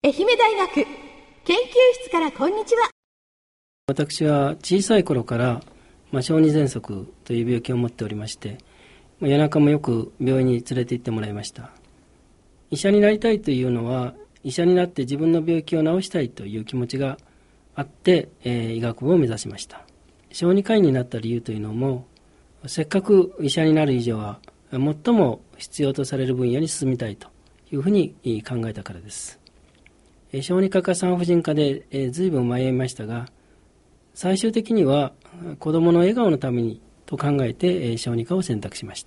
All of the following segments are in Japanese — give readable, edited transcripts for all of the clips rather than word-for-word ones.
愛媛大学研究室からこんにちは。 私は小さい頃から、小児喘息という病気を持っておりまして、夜中もよく病院に連れて行ってもらいました。医者になりたいというのは、医者になって自分の病気を治したいという気持ちがあって、医学部を目指しました。小児科医になった理由というのも、せっかく医者になる以上は最も必要とされる分野に進みたいというふうに考えたからです。小児科か産婦人科で随分迷いましたが、最終的には子どもの笑顔のためにと考えて小児科を選択しました。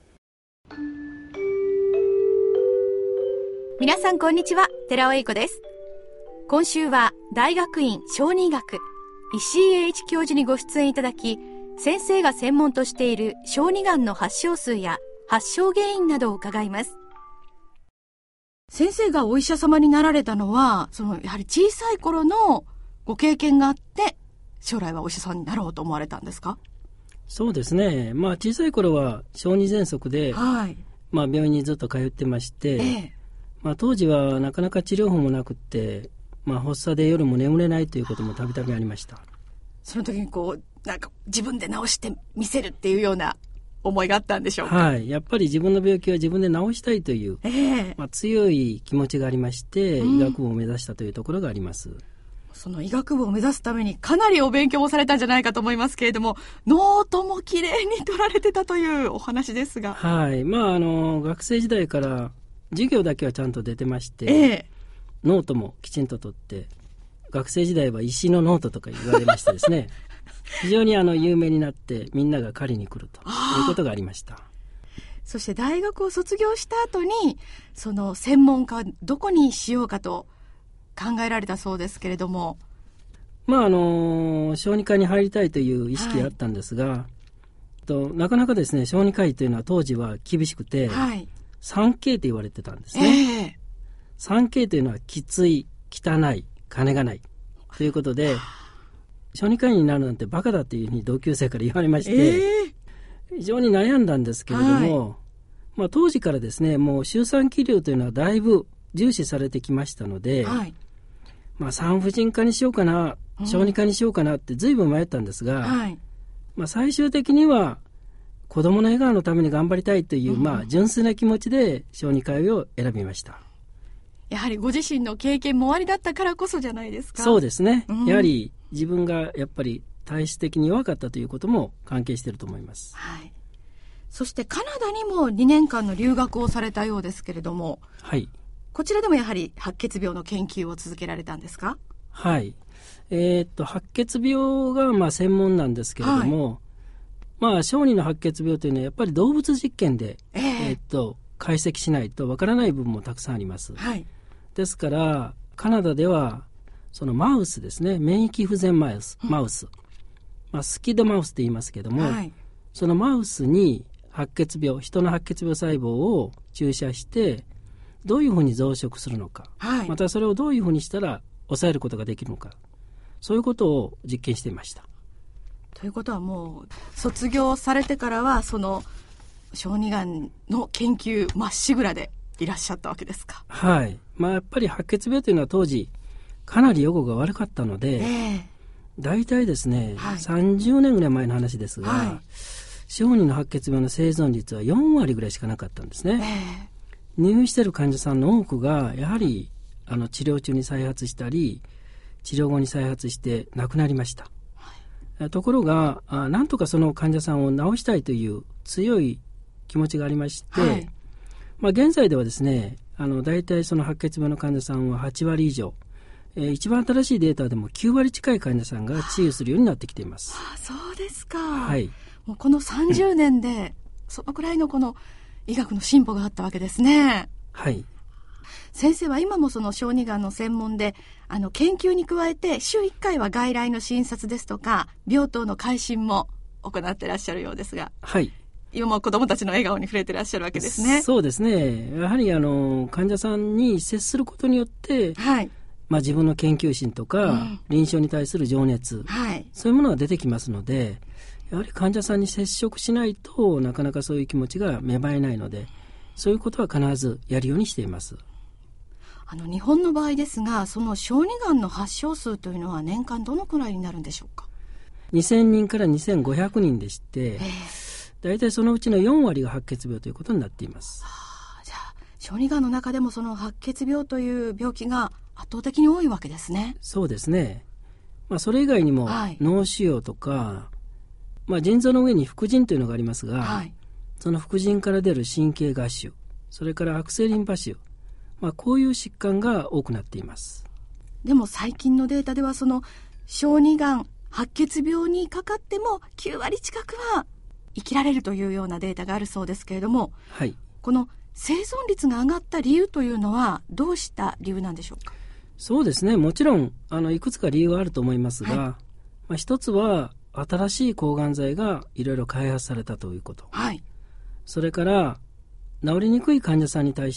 皆さんこんにちは、寺尾英子です。今週は大学院小児医学石井英一教授にご出演いただき、先生が専門としている小児がんの発症数や発症原因などを伺います。先生がお医者様になられたのは、やはり小さい頃のご経験があって将来はお医者さんになろうと思われたんですか？ そうですね、小さい頃は小児喘息で、病院にずっと通ってまして、当時はなかなか治療法もなくって、発作で夜も眠れないということもたびたびありました。 その時に自分で治してみせるっていうような思いがあったんでしょうか？ やっぱり自分の病気は自分で治したいという、強い気持ちがありまして、医学部を目指したというところがあります。 その医学部を目指すためにかなりお勉強もされたんじゃないかと思いますけれども、ノートもきれいに取られてたというお話ですが。 学生時代から授業だけはちゃんと出てまして、ノートもきちんと取って、学生時代は石のノートとか言われましてですね非常に有名になってみんなが借りに来るということがありました。 そして大学を卒業した後にその専門家はどこにしようかと考えられたそうですけれども、 小児科に入りたいという意識があったんですが、なかなかですね、小児科医というのは当時は厳しくて、3K と言われてたんですね。3K というのはきつい、汚い、金がないということで、小児科医になるなんてバカだというふうに同級生から言われまして、非常に悩んだんですけれども、当時からですね、もう周産期医療というのはだいぶ重視されてきましたので、産婦人科にしようかな、小児科にしようかなって随分迷ったんですが、最終的には子どもの笑顔のために頑張りたいという、純粋な気持ちで小児科医を選びました。 やはりご自身の経験もおありだったからこそじゃないですか？ そうですね、やはり自分がやっぱり体質的に弱かったということも関係していると思います。 そしてカナダにも2年間の留学をされたようですけれども、こちらでもやはり白血病の研究を続けられたんですか？ 白血病が専門なんですけれども、小児の白血病というのはやっぱり動物実験で、解析しないとわからない部分もたくさんあります。ですからカナダではそのマウスですね、免疫不全マウス、スキッドマウスと言いますけれども、そのマウスに白血病、人の白血病細胞を注射してどういうふうに増殖するのか、またそれをどういうふうにしたら抑えることができるのか、そういうことを実験していました。 ということはもう卒業されてからはその小児がんの研究まっしぐらでいらっしゃったわけですか？ やっぱり白血病というのは当時かなり予後が悪かったので、大体ですね、30年ぐらい前の話ですが、小児の白血病の生存率は4割ぐらいしかなかったんですね。入院している患者さんの多くがやはり治療中に再発したり治療後に再発して亡くなりました。ところがなんとかその患者さんを治したいという強い気持ちがありまして、現在ではですね、大体その白血病の患者さんは8割以上、一番新しいデータでも9割近い患者さんが治癒するようになってきています。 そうですか。もうこの30年でそのくらいのこの医学の進歩があったわけですね。先生は今もその小児がんの専門で研究に加えて週1回は外来の診察ですとか病棟の回診も行っていらっしゃるようですが、今も子どもたちの笑顔に触れていらっしゃるわけですね。 そうですね、やはり患者さんに接することによって、自分の研究心とか、臨床に対する情熱、そういうものが出てきますので、やはり患者さんに接触しないとなかなかそういう気持ちが芽生えないので、そういうことは必ずやるようにしています。 日本の場合ですが、その小児がんの発症数というのは年間どのくらいになるんでしょうか。 2000人から2500人でして、大体そのうちの4割が白血病ということになっています。 じゃあ小児がんの中でもその白血病という病気が圧倒的に多いわけですね。 そうですね。それ以外にも脳腫瘍とか、腎臓の上に副腎というのがありますが、その副腎から出る神経芽腫、それから悪性リンパ腫、こういう疾患が多くなっています。 でも最近のデータではその小児がん白血病にかかっても9割近くは生きられるというようなデータがあるそうですけれども、この生存率が上がった理由というのはどうした理由なんでしょうか。 そうですね、もちろんいくつか理由はあると思いますが、一つは新しい抗がん剤がいろいろ開発されたということ、それから治りにくい患者さんに対して、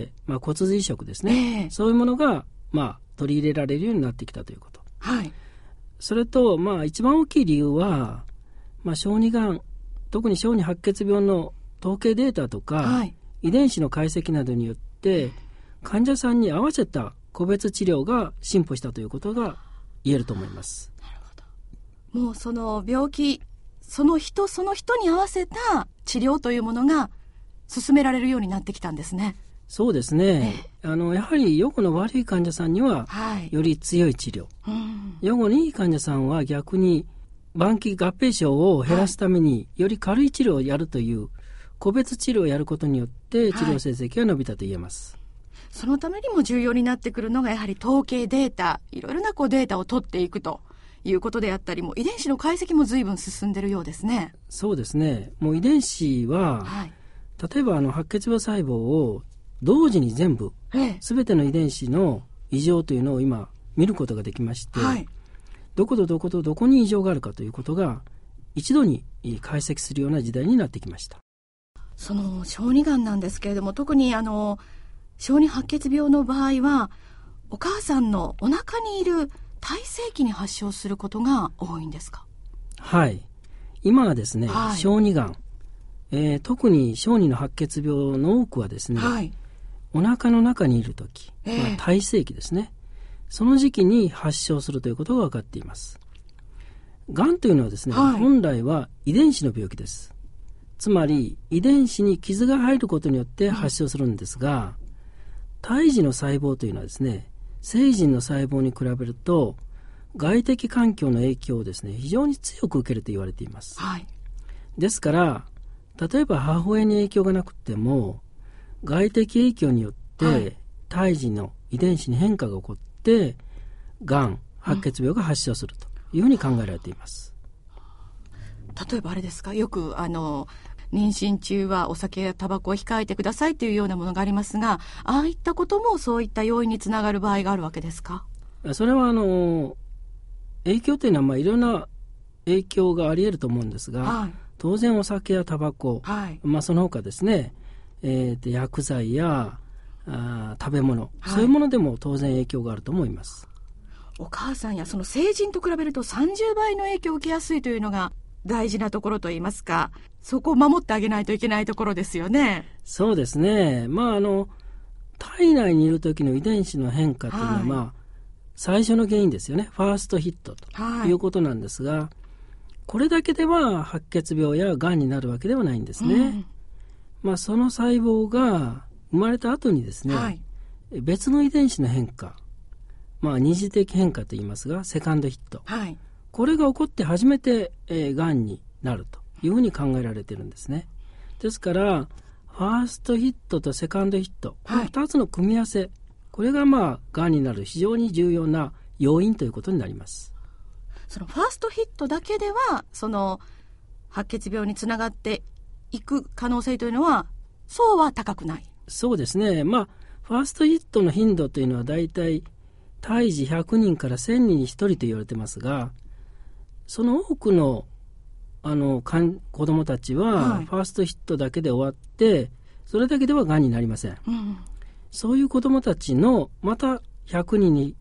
骨髄移植ですね、そういうものが、取り入れられるようになってきたということ、それと、一番大きい理由は、小児がん、特に小児白血病の統計データとか、遺伝子の解析などによって患者さんに合わせた個別治療が進歩したということが言えると思います。 なるほど。もうその病気、その人に合わせた治療というものが進められるようになってきたんですね。 そうですね、やはり予後の悪い患者さんにはより強い治療、予後のいい患者さんは逆に晩期合併症を減らすためにより軽い治療をやるという個別治療をやることによって治療成績が伸びたと言えます。 そのためにも重要になってくるのがやはり統計データ、いろいろなデータを取っていくということであったり、も遺伝子の解析も随分進んでいるようですね。 そうですね、もう遺伝子は、例えば白血病細胞を同時に全部、全ての遺伝子の異常というのを今見ることができまして、どことどことどこに異常があるかということが一度に解析するような時代になってきました。 その小児がんなんですけれども、特に小児白血病の場合はお母さんのお腹にいる胎生期に発症することが多いんですか。 今はですね、小児がん、特に小児の白血病の多くはですね、お腹の中にいるとき、胎生期ですね、その時期に発症するということが分かっています。がんというのはですね、本来は遺伝子の病気です。つまり遺伝子に傷が入ることによって発症するんですが、胎児の細胞というのはですね、成人の細胞に比べると外的環境の影響をですね、非常に強く受けると言われています。ですから例えば母親に影響がなくても外的影響によって胎児の遺伝子に変化が起こってがん、白血病が発症するというふうに考えられています。 例えばあれですか、よく妊娠中はお酒やタバコを控えてくださいというようなものがありますが、ああいったこともそういった要因につながる場合があるわけですか。 それは影響というのはいろんな影響があり得ると思うんですが、当然お酒やタバコ、その他ですね、薬剤や食べ物、そういうものでも当然影響があると思います。 お母さんやその成人と比べると30倍の影響を受けやすいというのが大事なところといいますか、そこを守ってあげないといけないところですよね。 そうですね、体内にいる時の遺伝子の変化というのは、最初の原因ですよね。ファーストヒットということなんですが、これだけでは白血病やがんになるわけではないんですね。その細胞が生まれた後にですね、別の遺伝子の変化、二次的変化といいますがセカンドヒット、これが起こって初めてがんになるというふうに考えられているんですね。ですからファーストヒットとセカンドヒット、この2つの組み合わせ、これががんになる非常に重要な要因ということになります。 そのファーストヒットだけではその白血病につながっていく可能性というのはそうは高くない。 そうですね、ファーストヒットの頻度というのはだいたい胎児100人から1000人に1人と言われてますが、その多くの子どもたちはファーストヒットだけで終わってそれだけではがんになりません。そういう子どもたちのまた100人に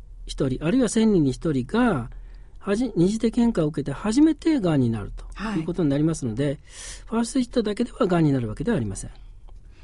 1人あるいは1000人に1人が二次的変化を受けて初めてがんになるということになりますので、ファーストヒットだけではがんになるわけではありません。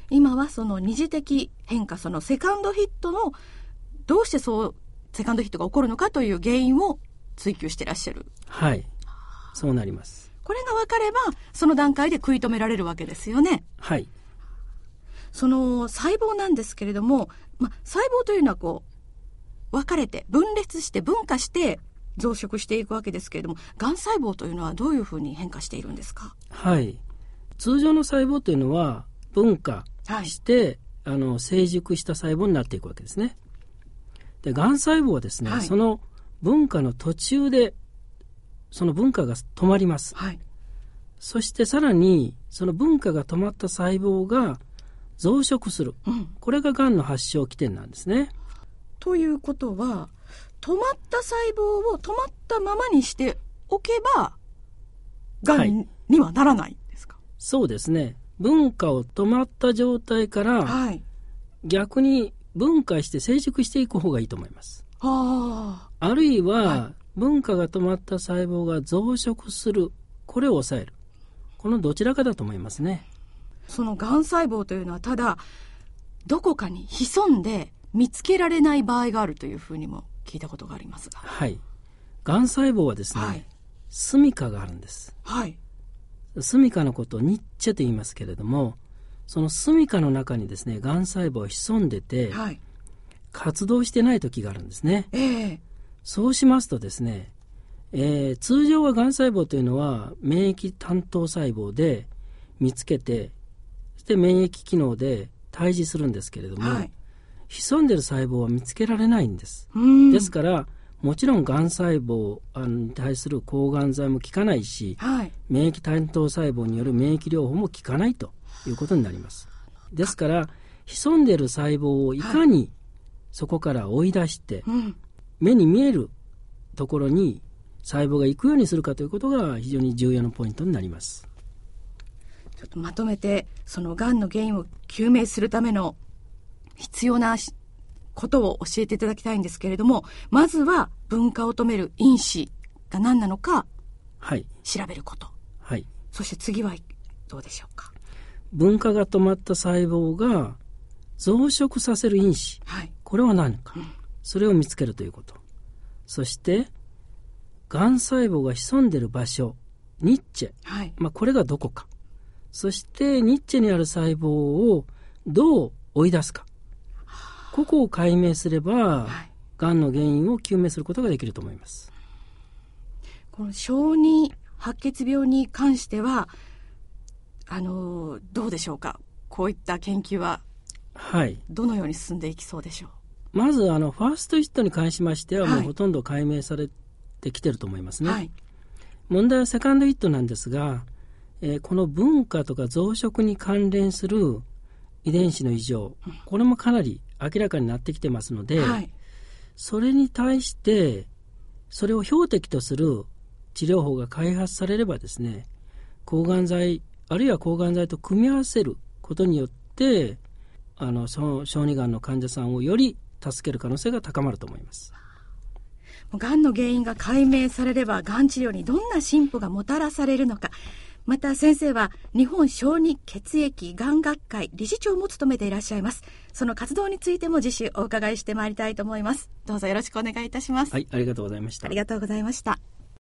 今はその二次的変化、そのセカンドヒットのどうしてそうセカンドヒットが起こるのかという原因を追求してらっしゃる。 はい、そうなります。 これが分かればその段階で食い止められるわけですよね。 はい。 その細胞なんですけれども、細胞というのはこう分かれて分裂して分化して増殖していくわけですけれども、がん細胞というのはどういうふうに変化しているんですか？ はい、通常の細胞というのは分化して、成熟した細胞になっていくわけですね。で、がん細胞はですね、その分化の途中でその分化が止まります。そしてさらにその分化が止まった細胞が増殖する、これががんの発症起点なんですね。 ということは、止まった細胞を止まったままにしておけばがんにはならないんですか？ そうですね。分化を止まった状態から、逆に分化して成熟していく方がいいと思います。あるいは、分化が止まった細胞が増殖する、これを抑える、このどちらかだと思いますね。 そのがん細胞というのはただどこかに潜んで見つけられない場合があるというふうにも聞いたことがありますが。 はい。がん細胞はですね、住処があるんです。住処のことをニッチェと言いますけれども、その住処の中にですね、がん細胞は潜んでて、活動してない時があるんですね。そうしますとですね、通常はがん細胞というのは免疫担当細胞で見つけて、そして免疫機能で対峙するんですけれども、潜んでる細胞は見つけられないんです。ですからもちろんがん細胞に対する抗がん剤も効かないし、免疫担当細胞による免疫療法も効かないということになります。ですから潜んでる細胞をいかにそこから追い出して、目に見えるところに細胞が行くようにするかということが非常に重要なポイントになります。 ちょっとまとめて、そのがんの原因を究明するための必要なことを教えていただきたいんですけれども、まずは分化を止める因子が何なのか調べること、そして次はどうでしょうか？ 分化が止まった細胞が増殖させる因子、これは何か、それを見つけるということ。そしてがん細胞が潜んでいる場所、ニッチェ、これがどこか、そしてニッチェにある細胞をどう追い出すか、ここを解明すれば、がんの原因を究明することができると思います。 この小児白血病に関してはどうでしょうか？こういった研究はどのように進んでいきそうでしょう？ まずファーストヒットに関しましては、もうほとんど解明されてきていると思いますね。問題はセカンドヒットなんですが、この分化とか増殖に関連する遺伝子の異常、これもかなり明らかになってきてますので、それに対してそれを標的とする治療法が開発されればですね、抗がん剤あるいは抗がん剤と組み合わせることによってその小児がんの患者さんをより助ける可能性が高まると思います。 がんの原因が解明されれば、がん治療にどんな進歩がもたらされるのか。また先生は日本小児血液がん学会理事長も務めていらっしゃいます。その活動についても次週お伺いしてまいりたいと思います。どうぞよろしくお願いいたします。 ありがとうございました。 ありがとうございました。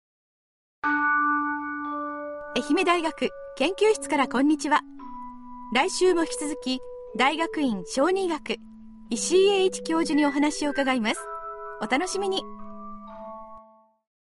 愛媛大学研究室からこんにちは。来週も引き続き大学院小児医学石井栄一教授にお話を伺います。お楽しみに。